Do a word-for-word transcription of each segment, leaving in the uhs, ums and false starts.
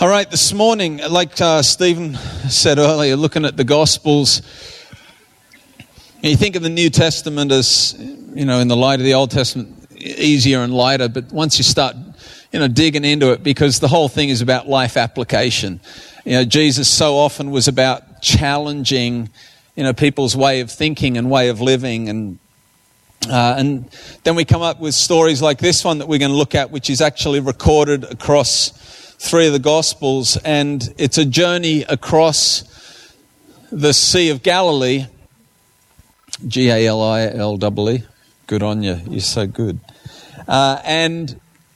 All right, this morning, like uh, Stephen said earlier, looking at the Gospels, you think of the New Testament as, you know, in the light of the Old Testament, easier and lighter, but once you start, you know, digging into it, because the whole thing is about life application. You know, Jesus so often was about challenging, you know, people's way of thinking and way of living, and uh, and then we come up with stories like this one that we're going to look at, which is actually recorded across three of the Gospels, and it's a journey across the Sea of Galilee. G A L I L E E. Good on you. You're so good. Uh, and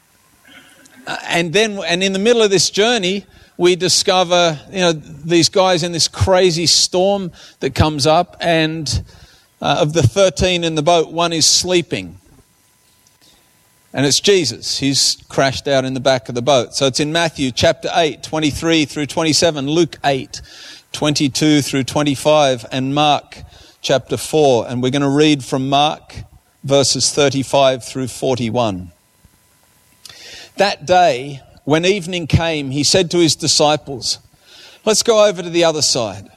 and then and in the middle of this journey, we discover, you know, these guys in this crazy storm that comes up, and uh, of the thirteen in the boat, one is sleeping. And it's Jesus. He's crashed out in the back of the boat. So it's in Matthew chapter eight, twenty-three through twenty-seven, Luke eight, twenty-two through twenty-five, and Mark chapter four. And we're going to read from Mark verses thirty-five through forty-one. That day, when evening came, he said to his disciples, "Let's go over to the other side."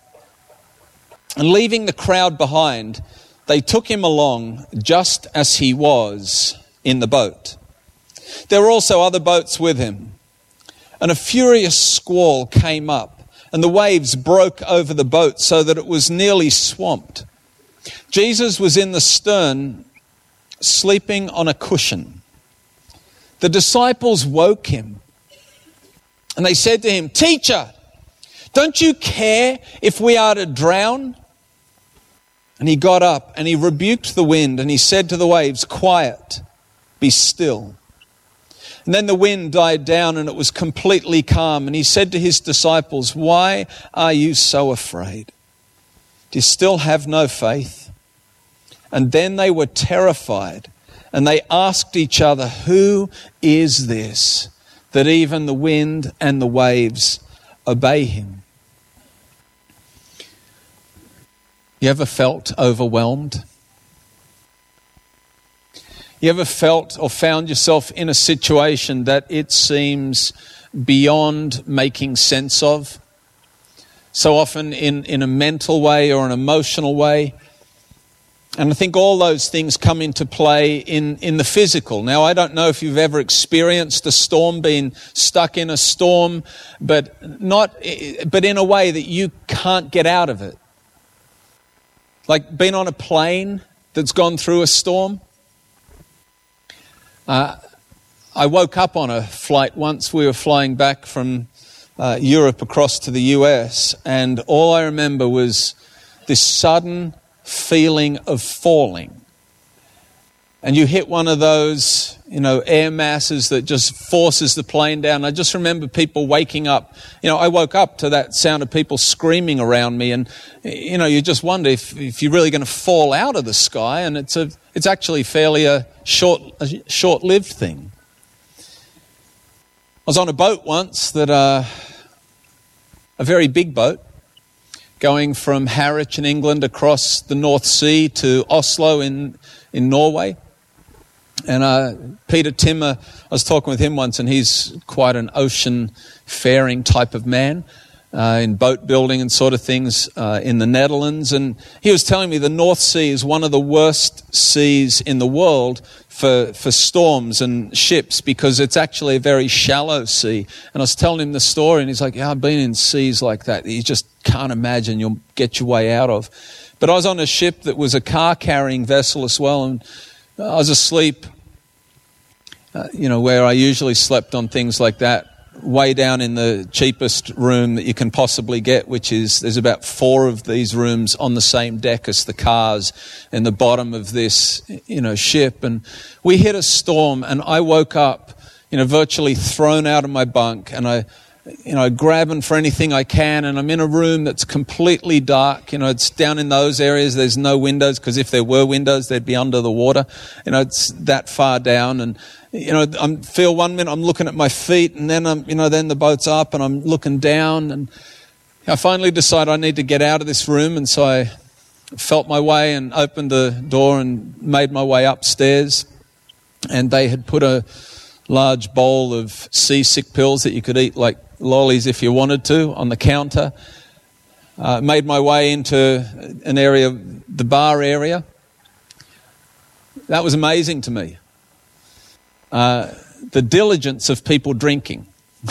And leaving the crowd behind, they took him along just as he was in the boat. There were also other boats with him. And a furious squall came up, and the waves broke over the boat so that it was nearly swamped. Jesus was in the stern, sleeping on a cushion. The disciples woke him, and they said to him, "Teacher, don't you care if we are to drown?" And he got up and he rebuked the wind, and he said to the waves, "Quiet, be still." And then the wind died down and it was completely calm. And he said to his disciples, "Why are you so afraid? Do you still have no faith?" And then they were terrified, and they asked each other, "Who is this that even the wind and the waves obey him?" You ever felt overwhelmed? You ever felt or found yourself in a situation that it seems beyond making sense of? So often in, in a mental way or an emotional way. And I think all those things come into play in, in the physical. Now, I don't know if you've ever experienced a storm, been stuck in a storm, but not, but in a way that you can't get out of it. Like being on a plane that's gone through a storm. Uh, I woke up on a flight once. We were flying back from uh, Europe across to the U S, and all I remember was this sudden feeling of falling. And you hit one of those, you know, air masses that just forces the plane down. I just remember people waking up. You know, I woke up to that sound of people screaming around me, and, you know, you just wonder if, if you're really going to fall out of the sky, and it's a it's actually fairly a short a short-lived thing. I was on a boat once that uh, a very big boat, going from Harwich in England across the North Sea to Oslo in in Norway. And uh, Peter Timmer, I was talking with him once, and he's quite an ocean-faring type of man uh, in boat building and sort of things uh, in the Netherlands. And he was telling me the North Sea is one of the worst seas in the world for, for storms and ships, because it's actually a very shallow sea. And I was telling him the story, and he's like, "Yeah, I've been in seas like that that you just can't imagine you'll get your way out of." But I was on a ship that was a car-carrying vessel as well, and I was asleep, uh, you know, where I usually slept on things like that, way down in the cheapest room that you can possibly get, which is, there's about four of these rooms on the same deck as the cars in the bottom of this, you know, ship. And we hit a storm, and I woke up, you know, virtually thrown out of my bunk, and I, you know, grabbing for anything I can, and I'm in a room that's completely dark. You know, it's down in those areas. There's no windows, because if there were windows, they'd be under the water. You know, it's that far down, and you know, I feel one minute I'm looking at my feet, and then I'm, you know, then the boat's up, and I'm looking down, and I finally decide I need to get out of this room, and so I felt my way and opened the door and made my way upstairs, and they had put a large bowl of seasick pills that you could eat like lollies if you wanted to on the counter. Uh, made my way into an area, the bar area. That was amazing to me. Uh, the diligence of people drinking.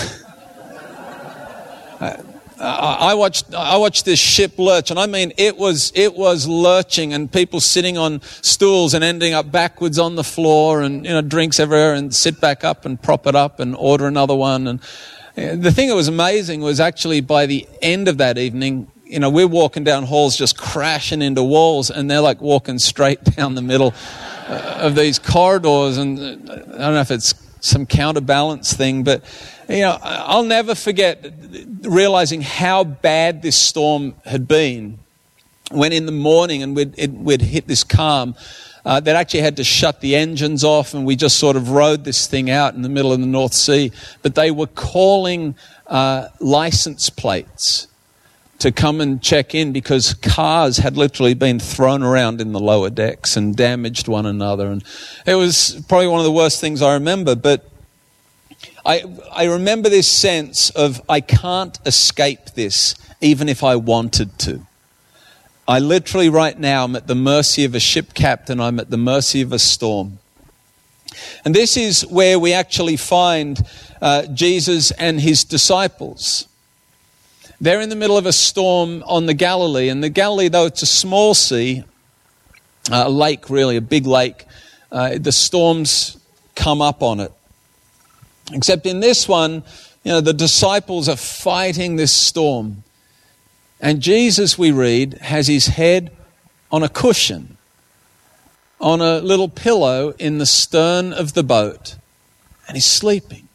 uh, I watched I watched this ship lurch, and I mean it was it was lurching, and people sitting on stools and ending up backwards on the floor, and you know drinks everywhere, and sit back up and prop it up and order another one. And the thing that was amazing was actually by the end of that evening, you know, we're walking down halls just crashing into walls, and they're like walking straight down the middle of these corridors. And I don't know if it's some counterbalance thing, but you know, I'll never forget realizing how bad this storm had been when in the morning, and we'd, it, we'd hit this calm, uh, that actually had to shut the engines off, and we just sort of rode this thing out in the middle of the North Sea. But they were calling uh, license plates to come and check in because cars had literally been thrown around in the lower decks and damaged one another. And it was probably one of the worst things I remember. But I, I remember this sense of I can't escape this even if I wanted to. I literally right now am at the mercy of a ship captain. I'm at the mercy of a storm. And this is where we actually find uh, Jesus and his disciples. They're in the middle of a storm on the Galilee. And the Galilee, though it's a small sea, uh, a lake really, a big lake, uh, the storms come up on it. Except in this one, you know, the disciples are fighting this storm. And Jesus, we read, has his head on a cushion, on a little pillow in the stern of the boat, and he's sleeping.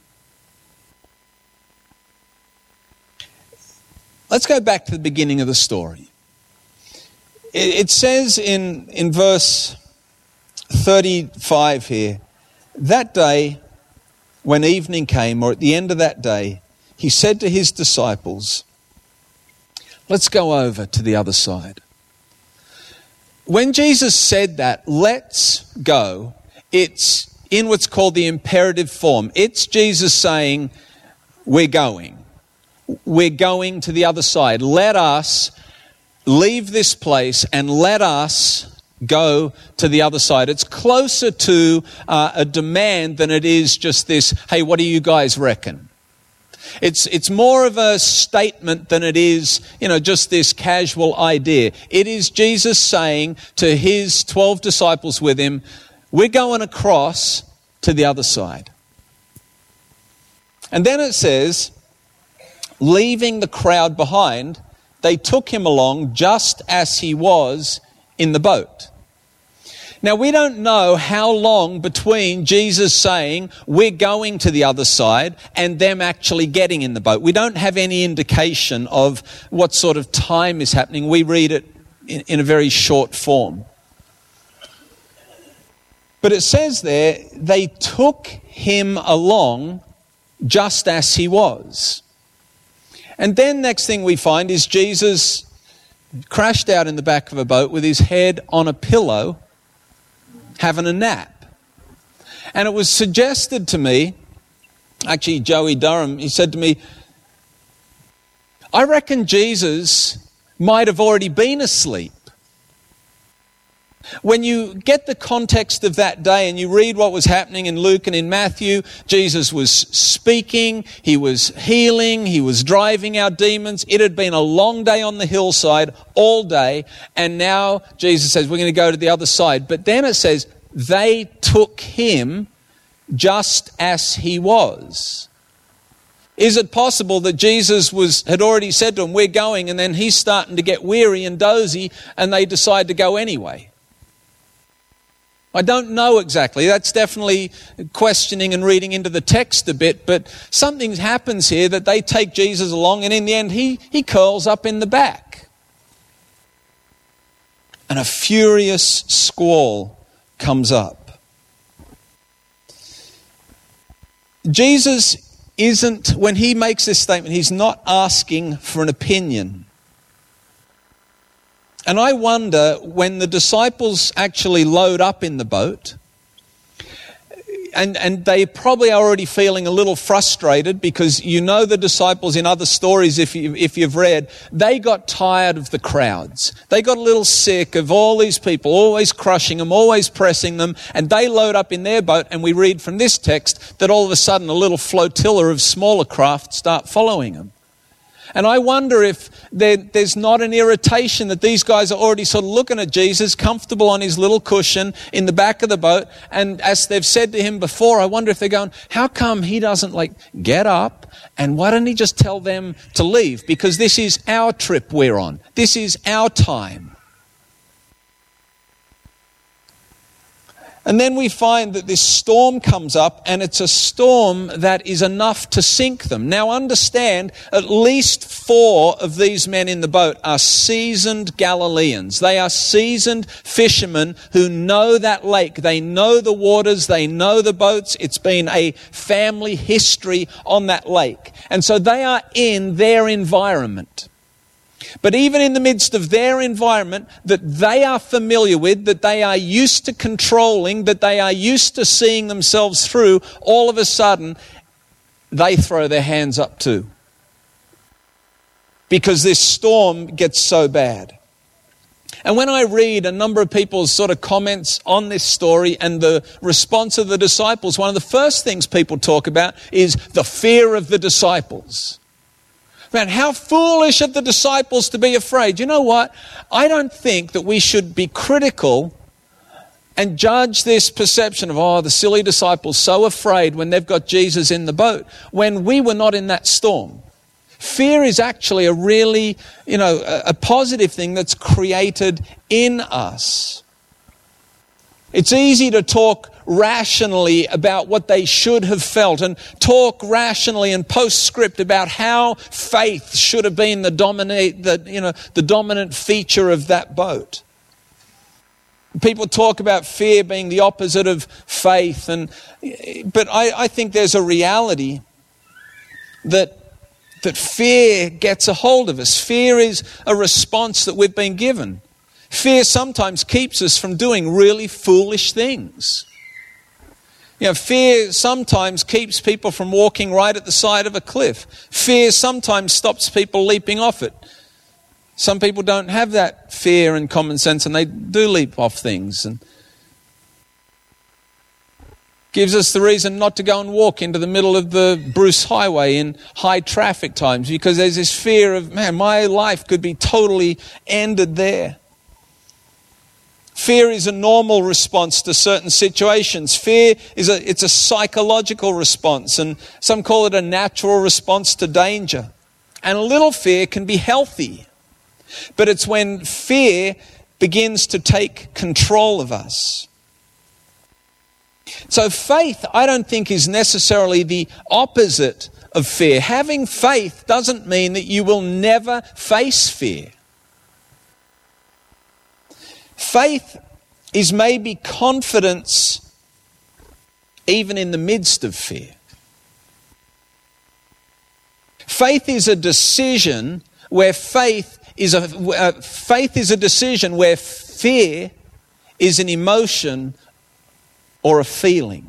Let's go back to the beginning of the story. It, it says in, in verse thirty-five here, that day when evening came, or at the end of that day, he said to his disciples, let's go over to the other side. When Jesus said that, let's go, it's in what's called the imperative form. It's Jesus saying, we're going. We're going to the other side. Let us leave this place and let us go to the other side. It's closer to uh, a demand than it is just this, hey, what do you guys reckon? It's it's more of a statement than it is, you know, just this casual idea. It is Jesus saying to his twelve disciples with him, we're going across to the other side. And then it says, leaving the crowd behind, they took him along just as he was in the boat. Now, we don't know how long between Jesus saying, we're going to the other side, and them actually getting in the boat. We don't have any indication of what sort of time is happening. We read it in, in a very short form. But it says there, they took him along just as he was. And then next thing we find is Jesus crashed out in the back of a boat with his head on a pillow, having a nap. And it was suggested to me, actually Joey Durham, he said to me, I reckon Jesus might have already been asleep. When you get the context of that day and you read what was happening in Luke and in Matthew, Jesus was speaking, he was healing, he was driving out demons. It had been a long day on the hillside, all day, and now Jesus says, we're going to go to the other side. But then it says, they took him just as he was. Is it possible that Jesus was had already said to them, we're going, and then he's starting to get weary and dozy, and they decide to go anyway? I don't know exactly. That's definitely questioning and reading into the text a bit, but something happens here that they take Jesus along, and in the end he, he curls up in the back. And a furious squall comes up. Jesus isn't, when he makes this statement, he's not asking for an opinion. And I wonder, when the disciples actually load up in the boat, and, and they probably are already feeling a little frustrated because you know the disciples in other stories, if, you, if you've read, they got tired of the crowds. They got a little sick of all these people, always crushing them, always pressing them, and they load up in their boat, and we read from this text that all of a sudden a little flotilla of smaller craft start following them. And I wonder if there, there's not an irritation that these guys are already sort of looking at Jesus, comfortable on his little cushion in the back of the boat. And as they've said to him before, I wonder if they're going, how come he doesn't like get up and why don't he just tell them to leave? Because this is our trip we're on. This is our time. And then we find that this storm comes up, and it's a storm that is enough to sink them. Now understand, at least four of these men in the boat are seasoned Galileans. They are seasoned fishermen who know that lake. They know the waters. They know the boats. It's been a family history on that lake. And so they are in their environment. But even in the midst of their environment that they are familiar with, that they are used to controlling, that they are used to seeing themselves through, all of a sudden, they throw their hands up too. Because this storm gets so bad. And when I read a number of people's sort of comments on this story and the response of the disciples, one of the first things people talk about is the fear of the disciples. Man, how foolish of the disciples to be afraid. You know what? I don't think that we should be critical and judge this perception of, oh, the silly disciples so afraid when they've got Jesus in the boat, when we were not in that storm. Fear is actually a really, you know, a, a positive thing that's created in us. It's easy to talk rationally about what they should have felt and talk rationally and postscript about how faith should have been the dominate the you know the dominant feature of that boat. People talk about fear being the opposite of faith, and but I, I think there's a reality that that fear gets a hold of us. Fear is a response that we've been given. Fear sometimes keeps us from doing really foolish things. You know, fear sometimes keeps people from walking right at the side of a cliff. Fear sometimes stops people leaping off it. Some people don't have that fear and common sense, and they do leap off things. And gives us the reason not to go and walk into the middle of the Bruce Highway in high traffic times, because there's this fear of, man, my life could be totally ended there. Fear is a normal response to certain situations. Fear is a, it's a psychological response, and some call it a natural response to danger. And a little fear can be healthy, but it's when fear begins to take control of us. So faith, I don't think, is necessarily the opposite of fear. Having faith doesn't mean that you will never face fear. Faith is maybe confidence even in the midst of fear. Faith is a decision where faith is a uh, faith is a decision where fear is an emotion or a feeling.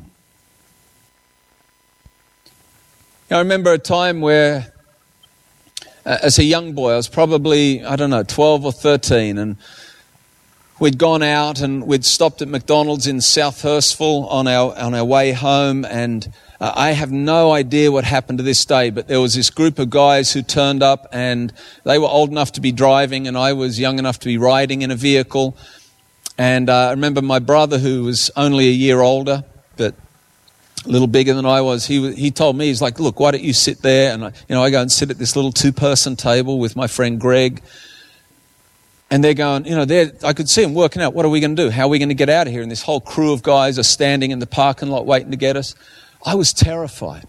I remember a time where, uh, as a young boy, I was probably, I don't know, twelve or thirteen, and we'd gone out and we'd stopped at McDonald's in South Hurstville on our on our way home, and uh, I have no idea what happened to this day, but there was this group of guys who turned up, and they were old enough to be driving, and I was young enough to be riding in a vehicle. And uh, I remember my brother, who was only a year older, but a little bigger than I was, he he told me, he's like, look, why don't you sit there? And I, you know, I go and sit at this little two-person table with my friend Greg. And they're going, you know, they're, I could see them working out, what are we going to do? How are we going to get out of here? And this whole crew of guys are standing in the parking lot waiting to get us. I was terrified.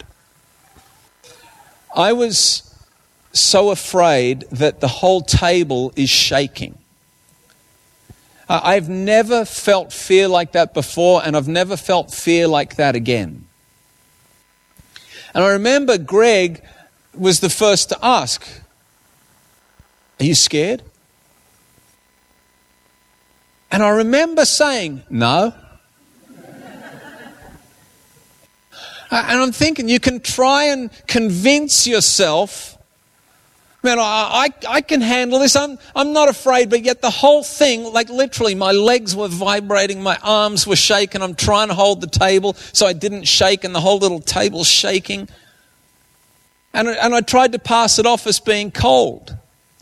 I was so afraid that the whole table is shaking. Uh, I've never felt fear like that before, and I've never felt fear like that again. And I remember Greg was the first to ask, are you scared? And I remember saying, no. And I'm thinking, you can try and convince yourself, man, I, I, I can handle this. I'm, I'm not afraid. But yet the whole thing, like literally my legs were vibrating, my arms were shaking. I'm trying to hold the table so I didn't shake, and the whole little table's shaking. And, and I tried to pass it off as being cold.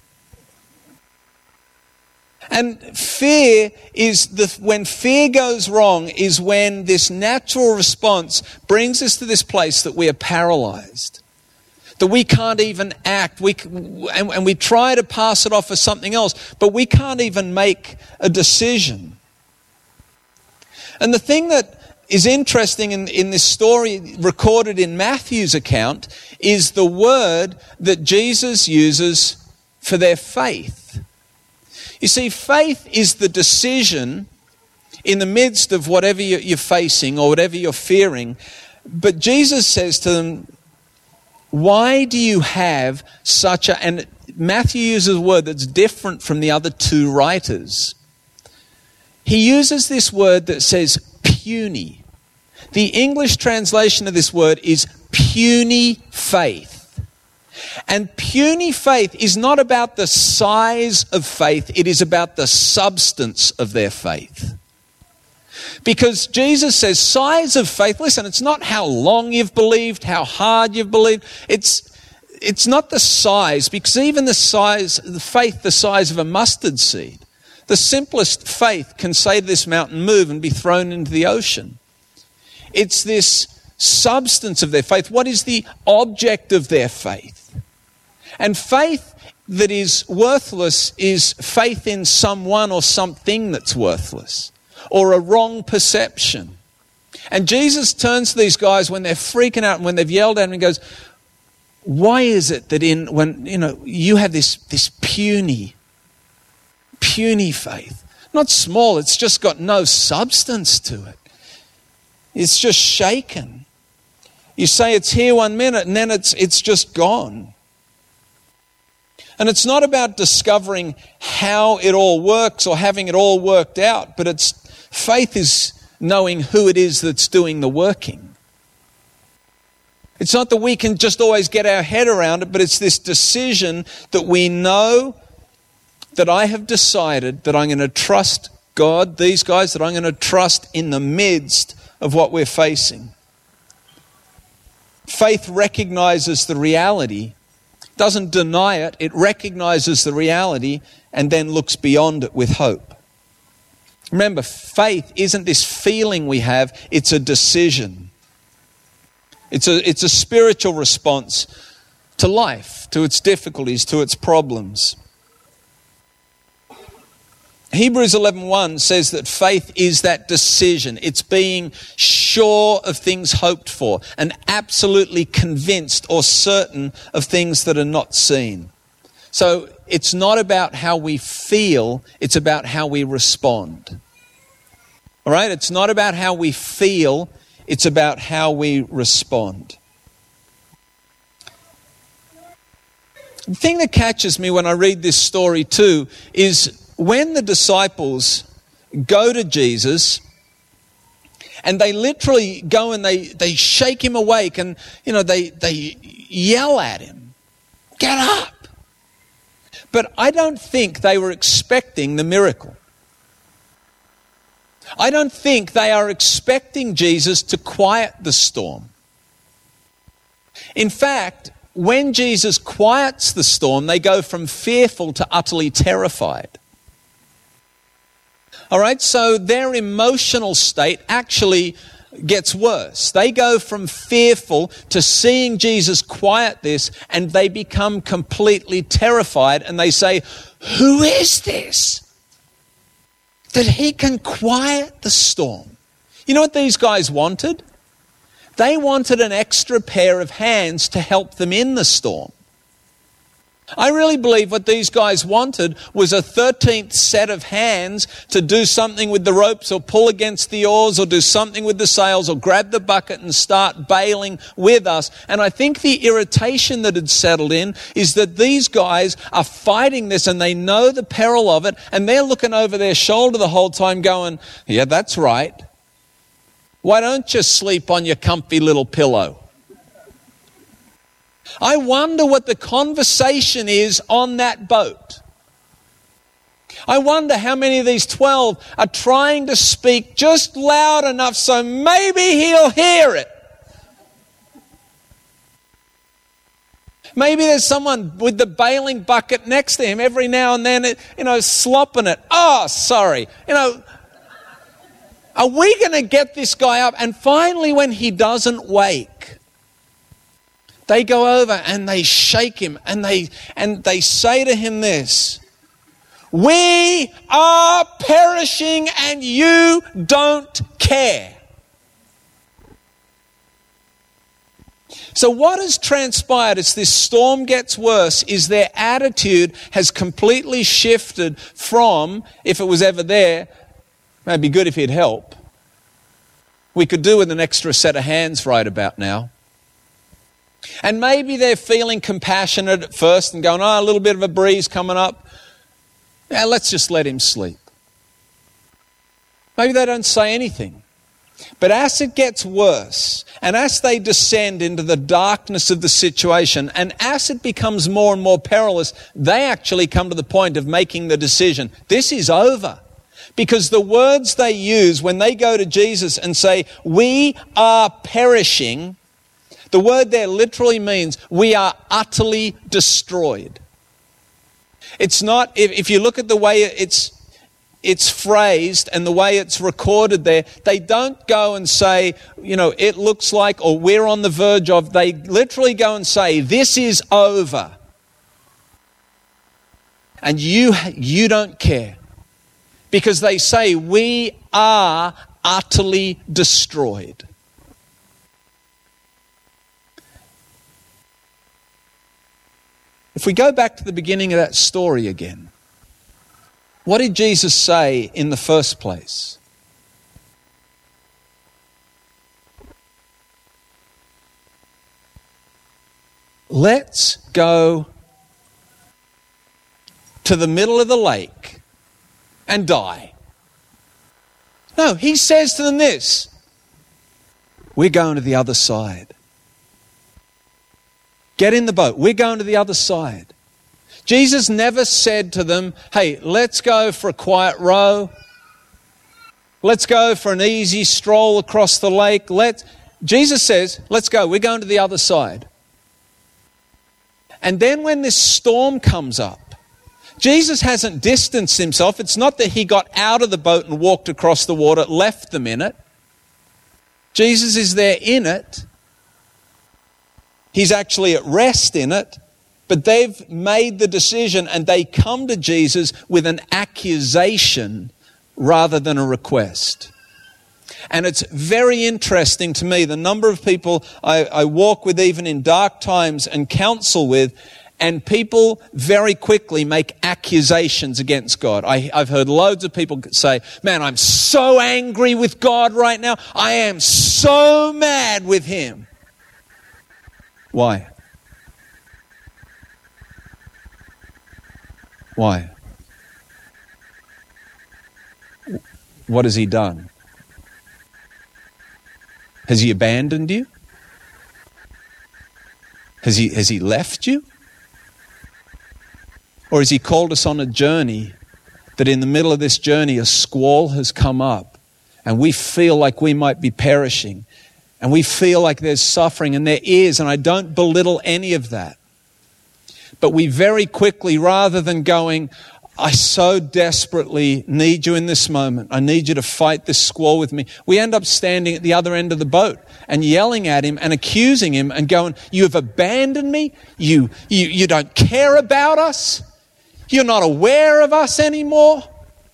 And fear is the, when fear goes wrong is when this natural response brings us to this place that we are paralyzed, that we can't even act. We and, and we try to pass it off as something else, but we can't even make a decision. And the thing that is interesting in, in this story recorded in Matthew's account is the word that Jesus uses for their faith. You see, faith is the decision in the midst of whatever you're facing or whatever you're fearing. But Jesus says to them, why do you have such a... And Matthew uses a word that's different from the other two writers. He uses this word that says puny. The English translation of this word is puny faith. And puny faith is not about the size of faith, it is about the substance of their faith. Because Jesus says size of faith, listen, it's not how long you've believed, how hard you've believed. It's, it's not the size, because even the size, the faith the size of a mustard seed, the simplest faith can say to this mountain, move, and be thrown into the ocean. It's this substance of their faith. What is the object of their faith? And faith that is worthless is faith in someone or something that's worthless, or a wrong perception. And Jesus turns to these guys when they're freaking out and when they've yelled at him and goes, why is it that in when you know you have this this puny, puny faith? Not small, it's just got no substance to it. It's just shaken. You say it's here one minute and then it's it's just gone. And it's not about discovering how it all works or having it all worked out, but it's faith is knowing who it is that's doing the working. It's not that we can just always get our head around it, but it's this decision that we know that I have decided that I'm going to trust God, these guys, that I'm going to trust in the midst of what we're facing. Faith recognizes the reality, doesn't deny it, it recognizes the reality and then looks beyond it with hope. Remember, faith isn't this feeling we have, it's a decision. It's a, it's a spiritual response to life, to its difficulties, to its problems. Hebrews eleven one says that faith is that decision. It's being sure of things hoped for and absolutely convinced or certain of things that are not seen. So it's not about how we feel, it's about how we respond. All right? It's not about how we feel, it's about how we respond. The thing that catches me when I read this story too is when the disciples go to Jesus and they literally go and they, they shake him awake and, you know, they, they yell at him, get up. But I don't think they were expecting the miracle. I don't think they are expecting Jesus to quiet the storm. In fact, when Jesus quiets the storm, they go from fearful to utterly terrified. All right, so their emotional state actually gets worse. They go from fearful to seeing Jesus quiet this, and they become completely terrified, and they say, who is this that he can quiet the storm? You know what these guys wanted? They wanted an extra pair of hands to help them in the storm. I really believe what these guys wanted was a thirteenth set of hands to do something with the ropes or pull against the oars or do something with the sails or grab the bucket and start bailing with us. And I think the irritation that had settled in is that these guys are fighting this and they know the peril of it, and they're looking over their shoulder the whole time going, yeah, that's right. Why don't you sleep on your comfy little pillow? I wonder what the conversation is on that boat. I wonder how many of these twelve are trying to speak just loud enough so maybe he'll hear it. Maybe there's someone with the bailing bucket next to him every now and then, you know, slopping it. Oh, sorry. You know, are we going to get this guy up? And finally, when he doesn't wake, they go over and they shake him and they and they say to him this: "We are perishing and you don't care." So what has transpired as this storm gets worse is their attitude has completely shifted from, if it was ever there, it'd be good if he'd help. We could do with an extra set of hands right about now. And maybe they're feeling compassionate at first and going, oh, a little bit of a breeze coming up. Yeah, let's just let him sleep. Maybe they don't say anything. But as it gets worse, and as they descend into the darkness of the situation, and as it becomes more and more perilous, they actually come to the point of making the decision, this is over. Because the words they use when they go to Jesus and say, we are perishing, the word there literally means we are utterly destroyed. It's not, if, if you look at the way it's it's phrased and the way it's recorded there, they don't go and say, you know, it looks like, or we're on the verge of. They literally go and say, this is over. And you, you don't care. Because they say, we are utterly destroyed. If we go back to the beginning of that story again, what did Jesus say in the first place? Let's go to the middle of the lake and die. No, he says to them this: we're going to the other side. Get in the boat. We're going to the other side. Jesus never said to them, hey, let's go for a quiet row. Let's go for an easy stroll across the lake. Let's... Jesus says, let's go. We're going to the other side. And then when this storm comes up, Jesus hasn't distanced himself. It's not that he got out of the boat and walked across the water, left them in it. Jesus is there in it. He's actually at rest in it. But they've made the decision and they come to Jesus with an accusation rather than a request. And it's very interesting to me, the number of people I, I walk with even in dark times and counsel with, and people very quickly make accusations against God. I, I've heard loads of people say, man, I'm so angry with God right now. I am so mad with him. Why? Why? What has he done? Has he abandoned you? Has he, has he left you? Or has he called us on a journey that in the middle of this journey a squall has come up and we feel like we might be perishing and we feel like there's suffering, and there is, and I don't belittle any of that. But we very quickly, rather than going, I so desperately need you in this moment, I need you to fight this squall with me, we end up standing at the other end of the boat and yelling at him and accusing him and going, you have abandoned me, you, you, you don't care about us, you're not aware of us anymore.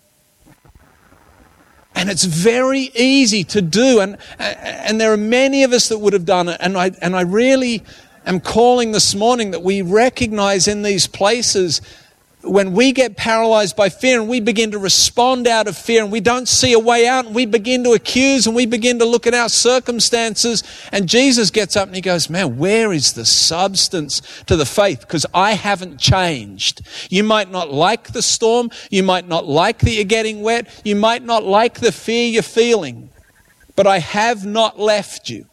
And it's very easy to do, and, and there are many of us that would have done it, and I, and I really... I'm calling this morning that we recognize in these places when we get paralyzed by fear and we begin to respond out of fear and we don't see a way out and we begin to accuse and we begin to look at our circumstances, and Jesus gets up and he goes, man, where is the substance to the faith? Because I haven't changed. You might not like the storm. You might not like that you're getting wet. You might not like the fear you're feeling. but I have not left you.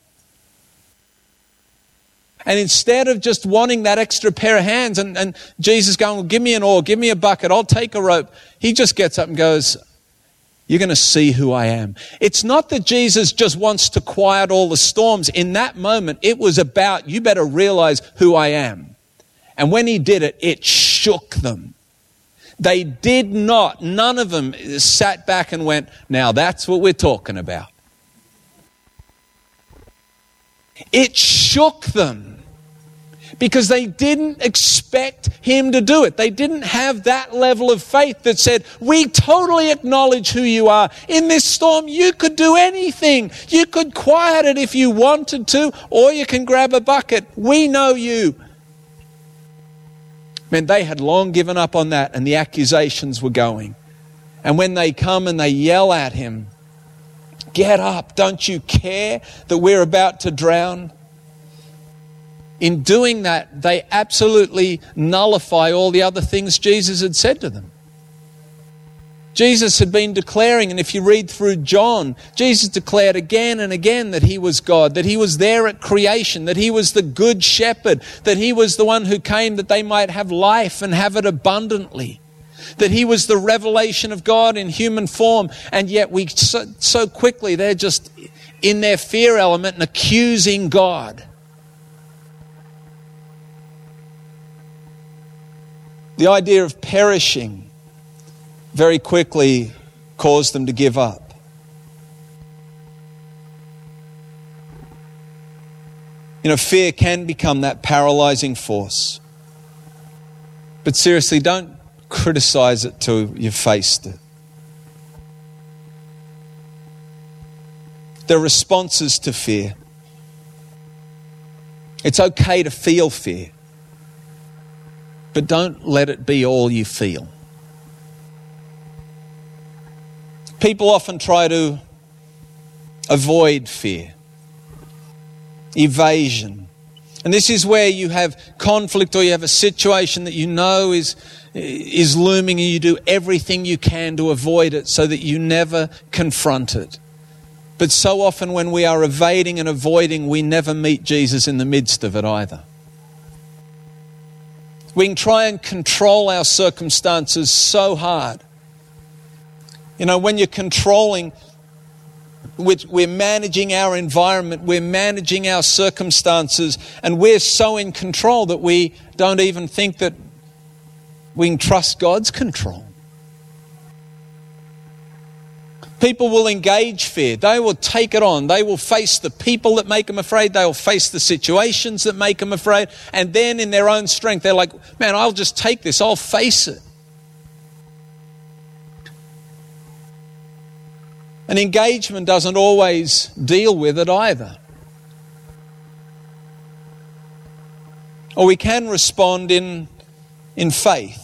And instead of just wanting that extra pair of hands and, and Jesus going, well, give me an oar, give me a bucket, I'll take a rope. He just gets up and goes, you're going to see who I am. It's not that Jesus just wants to quiet all the storms. In that moment, it was about, you better realize who I am. And when he did it, it shook them. They did not, none of them sat back and went, now that's what we're talking about. It shook them. Because they didn't expect him to do it. They didn't have that level of faith that said, we totally acknowledge who you are. In this storm, you could do anything. You could quiet it if you wanted to, or you can grab a bucket. We know you. Man, they had long given up on that, and the accusations were going. And when they come and they yell at him, get up, don't you care that we're about to drown? In doing that, they absolutely nullify all the other things Jesus had said to them. Jesus had been declaring, and if you read through John, Jesus declared again and again that he was God, that he was there at creation, that he was the good shepherd, that he was the one who came that they might have life and have it abundantly, that he was the revelation of God in human form. And yet we so, so quickly, they're just in their fear element and accusing God. The idea of perishing very quickly caused them to give up. You know, fear can become that paralyzing force. But seriously, don't criticize it till you've faced it. There are responses to fear. It's okay to feel fear. But don't let it be all you feel. People often try to avoid fear, evasion. And this is where you have conflict, or you have a situation that you know is, is looming, and you do everything you can to avoid it so that you never confront it. But so often when we are evading and avoiding, we never meet Jesus in the midst of it either. We can try and control our circumstances so hard. You know, when you're controlling, we're managing our environment, we're managing our circumstances, and we're so in control that we don't even think that we can trust God's control. People will engage fear. They will take it on. They will face the people that make them afraid. They will face the situations that make them afraid. And then in their own strength, they're like, man, I'll just take this. I'll face it. And engagement doesn't always deal with it either. Or we can respond in, in faith.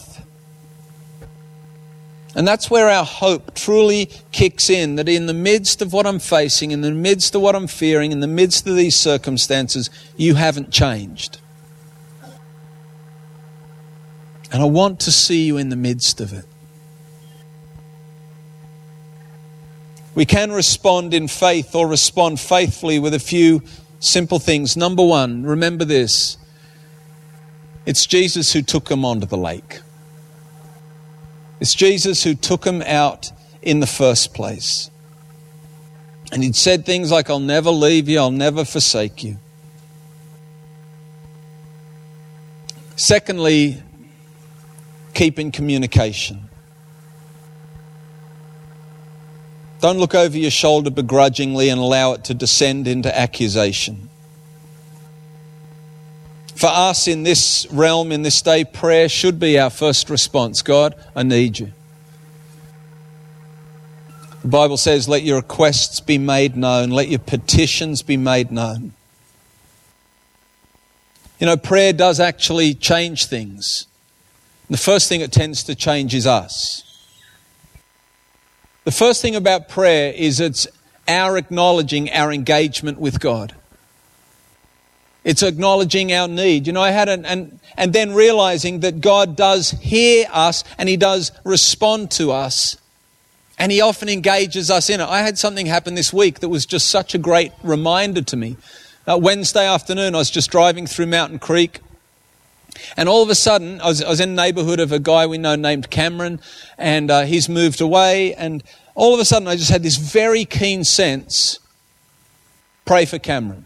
And that's where our hope truly kicks in, that in the midst of what I'm facing, in the midst of what I'm fearing, in the midst of these circumstances, you haven't changed. And I want to see you in the midst of it. We can respond in faith, or respond faithfully with a few simple things. Number one, remember this. It's Jesus who took them onto the lake. It's Jesus who took him out in the first place. And he'd said things like, I'll never leave you, I'll never forsake you. Secondly, keep in communication. Don't look over your shoulder begrudgingly and allow it to descend into accusation. For us in this realm, in this day, prayer should be our first response. God, I need you. The Bible says, let your requests be made known. Let your petitions be made known. You know, prayer does actually change things. The first thing it tends to change is us. The first thing about prayer is it's our acknowledging our engagement with God. It's acknowledging our need. You know, I had an, and, and then realizing that God does hear us and he does respond to us And he often engages us in it. I had something happen this week that was just such a great reminder to me. Uh, Wednesday afternoon, I was just driving through Mountain Creek. And all of a sudden, I was, I was in the neighbourhood of a guy we know named Cameron. And uh, he's moved away. And all of a sudden, I just had this very keen sense, pray for Cameron.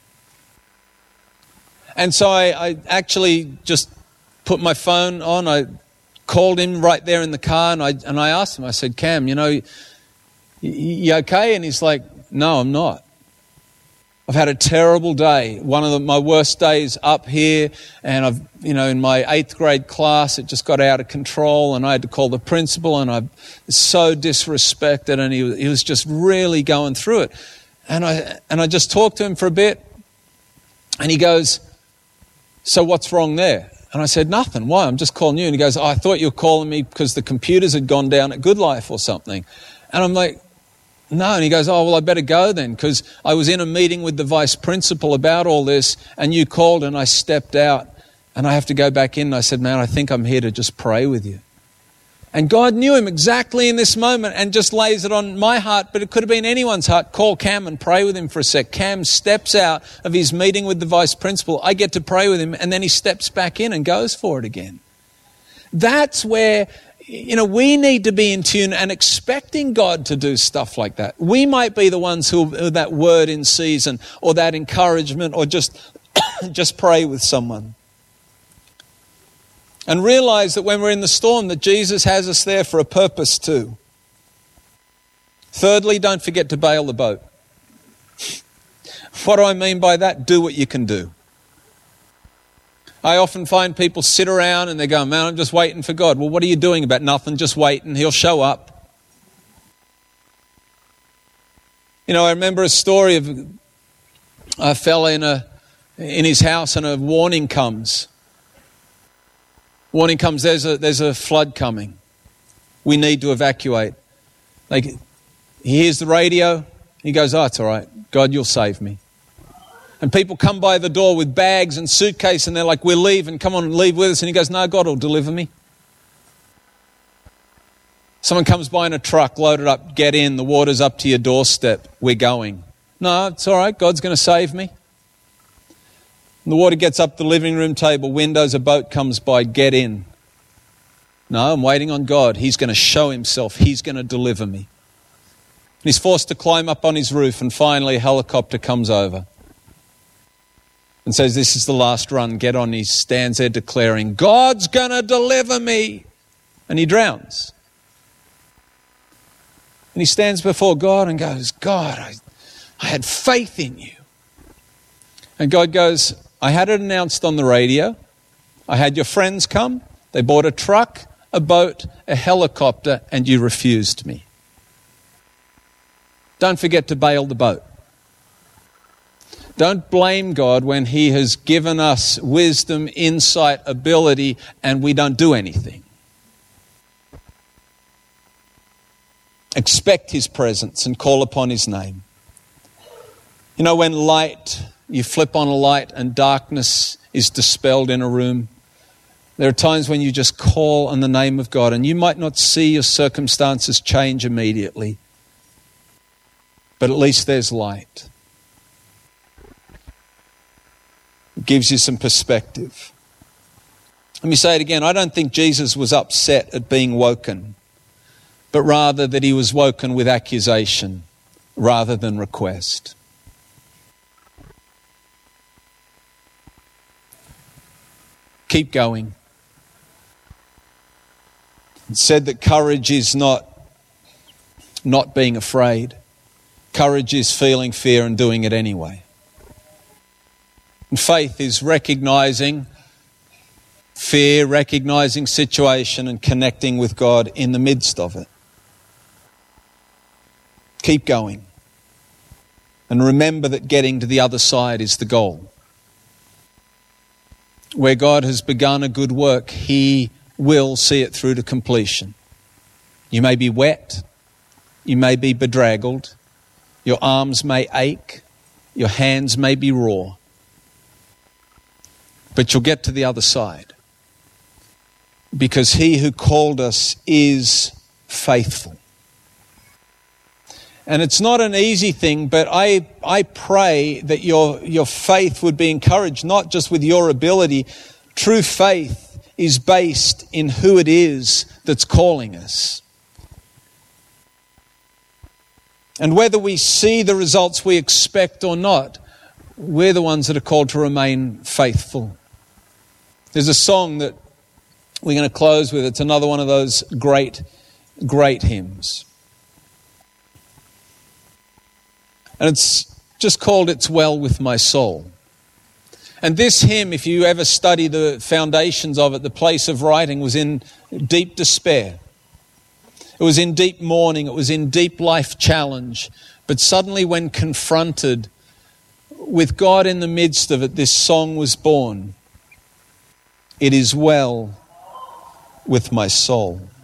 And so I, I actually just put my phone on. I called him right there in the car, and I and I asked him, I said, Cam, you know, you, you okay? And he's like, no, I'm not. I've had a terrible day. One of the, my worst days up here, and I've, you know, in my eighth grade class, it just got out of control, and I had to call the principal, and I was so disrespected, and he, he was just really going through it. And I and I just talked to him for a bit, and he goes, so what's wrong there? And I said, nothing. Why? I'm just calling you. And he goes, oh, I thought you were calling me because the computers had gone down at Good Life or something. And I'm like, no. And he goes, oh, well, I better go then, because I was in a meeting with the vice principal about all this, and you called, and I stepped out, and I have to go back in. And I said, man, I think I'm here to just pray with you. And God knew him exactly in this moment and just lays it on my heart, but it could have been anyone's heart. Call Cam and pray with him for a sec. Cam steps out of his meeting with the vice principal. I get to pray with him, and then he steps back in and goes for it again. That's where, you know, we need to be in tune and expecting God to do stuff like that. We might be the ones who are that word in season, or that encouragement, or just, just pray with someone. And realize that when we're in the storm, that Jesus has us there for a purpose too. Thirdly, don't forget to bail the boat. What do I mean by that? Do what you can do. I often find people sit around and they go, man, I'm just waiting for God. Well, what are you doing about nothing? Just waiting. He'll show up. You know, I remember a story of a fella in a in his house, and a warning comes. Warning comes, there's a there's a flood coming. We need to evacuate. Like, he hears the radio. He goes, oh, it's all right. God, you'll save me. And people come by the door with bags and suitcase, and they're like, we're leaving. Come on, leave with us. And he goes, no, God will deliver me. Someone comes by in a truck, loaded up, get in. The water's up to your doorstep. We're going. No, it's all right. God's going to save me. And the water gets up the living room table, windows, a boat comes by, get in. No, I'm waiting on God. He's going to show himself. He's going to deliver me. And he's forced to climb up on his roof, and finally a helicopter comes over and says, this is the last run, get on. He stands there declaring, God's going to deliver me. And he drowns. And he stands before God and goes, God, I, I had faith in you. And God goes, I had it announced on the radio. I had your friends come. They bought a truck, a boat, a helicopter, and you refused me. Don't forget to bail the boat. Don't blame God when he has given us wisdom, insight, ability, and we don't do anything. Expect his presence and call upon his name. You know, when light... You flip on a light and darkness is dispelled in a room. There are times when you just call on the name of God, and you might not see your circumstances change immediately, but at least there's light. It gives you some perspective. Let me say it again. I don't think Jesus was upset at being woken, but rather that he was woken with accusation rather than request. Keep going. It said that courage is not not being afraid. Courage is feeling fear and doing it anyway. And faith is recognizing fear, recognizing situation, and connecting with God in the midst of it. Keep going. And remember that getting to the other side is the goal. Where God has begun a good work, he will see it through to completion. You may be wet, you may be bedraggled, your arms may ache, your hands may be raw, but you'll get to the other side. Because he who called us is faithful. And it's not an easy thing, but I, I pray that your, your faith would be encouraged, not just with your ability. True faith is based in who it is that's calling us. And whether we see the results we expect or not, we're the ones that are called to remain faithful. There's a song that we're going to close with. It's another one of those great, great hymns. And it's just called It's Well With My Soul. And this hymn, if you ever study the foundations of it, the place of writing was in deep despair. It was in deep mourning. It was in deep life challenge. But suddenly when confronted with God in the midst of it, this song was born. It is well with my soul.